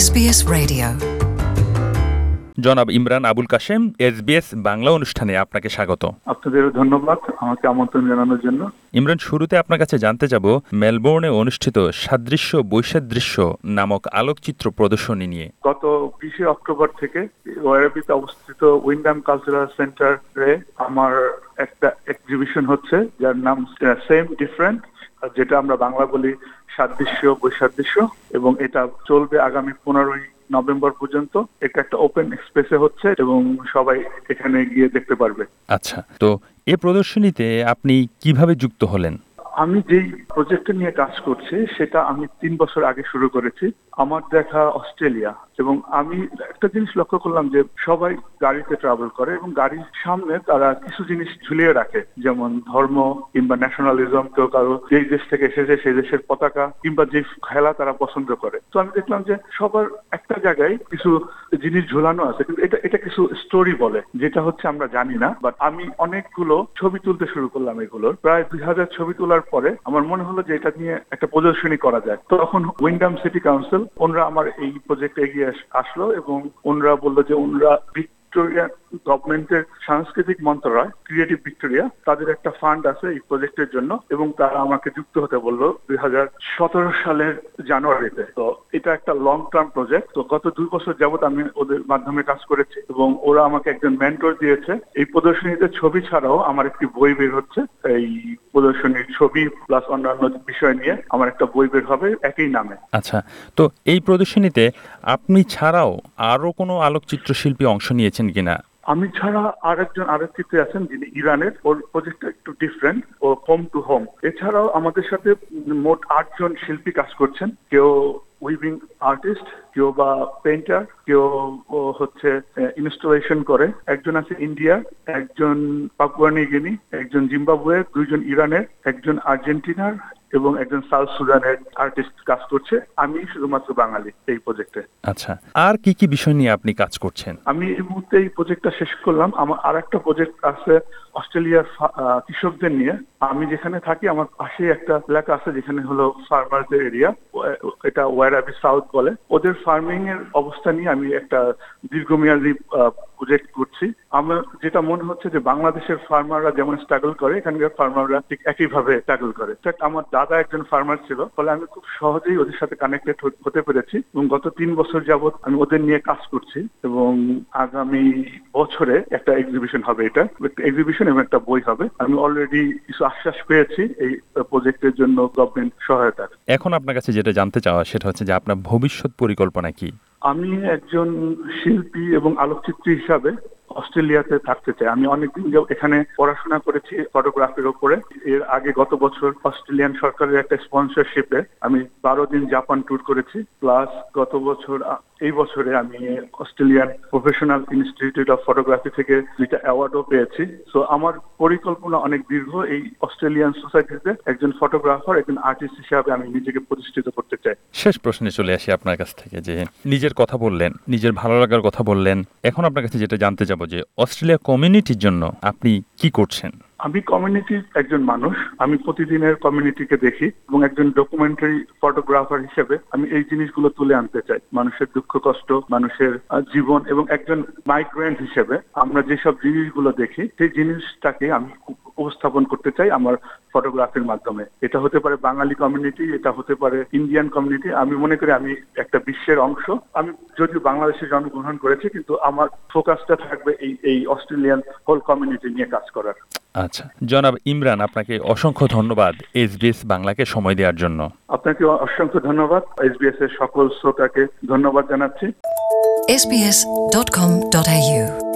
SBS Radio জনাব Imran Abul Kashem, SBS Bangla অনুষ্ঠানে আপনাকে স্বাগত। আপনাদেরও ধন্যবাদ আমাকে আমন্ত্রণ জানানোর জন্য। ইমরান, শুরুতে আপনার কাছে জানতে যাব মেলবোর্নে অনুষ্ঠিত সাদৃশ্য বৈসাদৃশ্য নামক আলোকচিত্র প্রদর্শনী নিয়ে। গত 20 অক্টোবর থেকে ওয়ারাবিতে অবস্থিত উইন্ডাম কালচারাল সেন্টারে আমার একটা এক্সিবিশন হচ্ছে, যার নাম সেম ডিফারেন্ট, যেটা আমরা বাংলা বলি সাদৃশ্য বৈসাদৃশ্য, এবং এটা চলবে আগামী 15 নভেম্বর পর্যন্ত। এটা একটা ওপেন স্পেসে হচ্ছে এবং সবাই এখানে গিয়ে দেখতে পারবে। আচ্ছা, তো এই প্রদর্শনীতে আপনি কিভাবে যুক্ত হলেন? আমি যেই প্রজেক্টটা নিয়ে কাজ করছি সেটা আমি 3 বছর আগে শুরু করেছি। আমার দেখা অস্ট্রেলিয়া, এবং আমি একটা জিনিস লক্ষ্য করলাম যে সবাই গাড়িতে ট্রাভেল করে এবং গাড়ির সামনে তারা কিছু জিনিস ঝুলিয়ে রাখে, যেমন ধর্ম কিংবা ন্যাশনালিজম, কেউ কারো যেই দেশ থেকে এসেছে সেই দেশের পতাকা কিংবা যে খেলা তারা পছন্দ করে। তো আমি দেখলাম যে সবার একটা জায়গায় কিছু জিনিস ঝুলানো আছে, কিন্তু এটা কিছু স্টোরি বলে, যেটা হচ্ছে আমরা জানি না। বাট আমি অনেকগুলো ছবি তুলতে শুরু করলাম, এগুলোর প্রায় 2000 ছবি তোলার পরে আমার মনে হলো যে এটা নিয়ে একটা প্রদর্শনী করা যায়। তখন উইন্ডাম সিটি কাউন্সিল ওনরা আমার এই প্রজেক্টে এগিয়ে আসলো এবং ওনরা বললো যে ওনরা ভিক্টোরিয়া গভর্নমেন্টের সাংস্কৃতিক মন্ত্রণালয়, ক্রিয়েটিভ ভিক্টোরিয়া, তাদের একটা ফান্ড আছে এই প্রজেক্টের জন্য, এবং তারা আমাকে যুক্ত হতে বললো 2017 সালের জানুয়ারিতে। তো এটা একটা লং টার্ম প্রজেক্ট। তো গত 2 বছর যাবত আমি ওদের মাধ্যমে কাজ করেছি এবং ওরা আমাকে একজন মেন্টর দিয়েছে। এই প্রদর্শনীতে ছবি ছাড়াও আমার একটি বই বের হচ্ছে। এই প্রদর্শনীর ছবি প্লাস অন্যান্য বিষয় নিয়ে আমার একটা বই বের হবে একই নামে। আচ্ছা, তো এই প্রদর্শনীতে আপনি ছাড়াও আরো কোনো আলোকচিত্র শিল্পী অংশ নিয়েছেন কিনা? আমি ছাড়া আরেকজন আলোকচিত্রী আছেন যিনি ইরানের, ওর প্রজেক্টটা একটু ডিফারেন্ট, ও হোম টু হোম। এছাড়াও আমাদের সাথে মোট 8 জন শিল্পী কাজ করছেন। কেউ উইভিং আর্টিস্ট, কেউ বা পেইন্টার, কেউ হচ্ছে ইনস্টলেশন করে। একজন আছে ইন্ডিয়া, একজন পাপুয়া নিউ গিনি, একজন জিম্বাবুয়ে, 2 জন ইরানের, একজন আর্জেন্টিনার এবং একজন সাউথ সুদানের আর্টিস্ট কাজ করছে। আমি শুধুমাত্র বাঙালি এই প্রজেক্টে। আচ্ছা, আর কি কি বিষয় নিয়ে আপনি কাজ করছেন? আমি এই মুহূর্তে এই প্রজেক্টটা শেষ করলাম। আমার আর একটা প্রজেক্ট আছে অস্ট্রেলিয়ার কৃষকদের নিয়ে। আমি যেখানে থাকি আমার পাশে একটা এলাকা আছে যেখানে হলো ফার্মারদের এরিয়া, এটা ওয়ারাবি সাউথ বলে। ওদের ফার্মিং এর অবস্থা নিয়ে আমি একটা দীর্ঘমেয়াদী প্রজেক্ট করছি। আমার যেটা মনে হচ্ছে যে বাংলাদেশের ফার্মাররা যেমন স্ট্রাগল করে, এখানকার ফার্মাররা ঠিক একইভাবে স্ট্রাগল করে। আমার দাদা একজন ফার্মার ছিল, ফলে আমি খুব সহজেই ওদের সাথে কানেক্টেড হতে পেরেছি এবং গত 3 বছর যাবত আমি ওদের নিয়ে কাজ করছি। এবং আগামী বছরে একটা এক্সিবিশন হবে, এটা একটা এক্সিবিশন এবং একটা বই হবে। আমি অলরেডি কিছু আশ্বাস পেয়েছি এই প্রজেক্টের জন্য গভর্নমেন্ট সহায়তা। এখন আপনার কাছে যেটা জানতে চাওয়া সেটা হচ্ছে যে আপনার ভবিষ্যৎ পরিকল্পনা কি? আমি একজন শিল্পী এবং আলোকচিত্রী হিসাবে অস্ট্রেলিয়াতে থাকতে চাই। আমি অনেকদিন এখানে পড়াশোনা করেছি ফটোগ্রাফির উপরে। এর আগে গত বছর অস্ট্রেলিয়ান সরকারের একটা স্পন্সরশিপে আমি 12 দিন জাপান ট্যুর করেছি। প্লাস গত বছর এই বছরে আমি Australian professional institute of photography থেকে 2টা অ্যাওয়ার্ডও পেয়েছি। সো আমার পরিকল্পনা অনেক দীর্ঘ। এই অস্ট্রেলিয়ান সোসাইটিতে একজন ফটোগ্রাফার, একজন আর্টিস্ট হিসাবে আমি নিজেকে প্রতিষ্ঠিত করতে চাই। শেষ প্রশ্নে চলে আসি আপনার কাছ থেকে, যে নিজের কথা বললেন, নিজের ভালো লাগার কথা বললেন। এখন আপনার কাছে যেটা জানতে চাবো যে অস্ট্রেলিয়া কমিউনিটির জন্য আপনি কি করছেন? আমি কমিউনিটির একজন মানুষ। আমি প্রতিদিনের কমিউনিটিকে দেখি এবং একজন ডকুমেন্টারি ফটোগ্রাফার হিসেবে আমি এই জিনিসগুলো তুলে আনতে চাই। মানুষের দুঃখ কষ্ট, মানুষের জীবন, এবং একজন মাইগ্রেন্ট হিসেবে আমরা যেসব জিনিসগুলো দেখি সেই জিনিসটাকে আমি উপস্থাপন করতে চাই আমার ফটোগ্রাফির মাধ্যমে। এটা হতে পারে বাঙালি কমিউনিটি, এটা হতে পারে ইন্ডিয়ান কমিউনিটি। আমি মনে করি আমি একটা বিশ্বের অংশ। আমি যদিও বাংলাদেশে জন্মগ্রহণ করেছি, কিন্তু আমার ফোকাসটা থাকবে এই অস্ট্রেলিয়ান হোল কমিউনিটি নিয়ে কাজ করার। আচ্ছা, জনাব ইমরান, আপনাকে অসংখ্য ধন্যবাদ SBS বাংলাকে সময় দেওয়ার জন্য। আপনাকে অসংখ্য ধন্যবাদ। SBS এর সকল শ্রোতাকে ধন্যবাদ জানাচ্ছি। sbs.com.au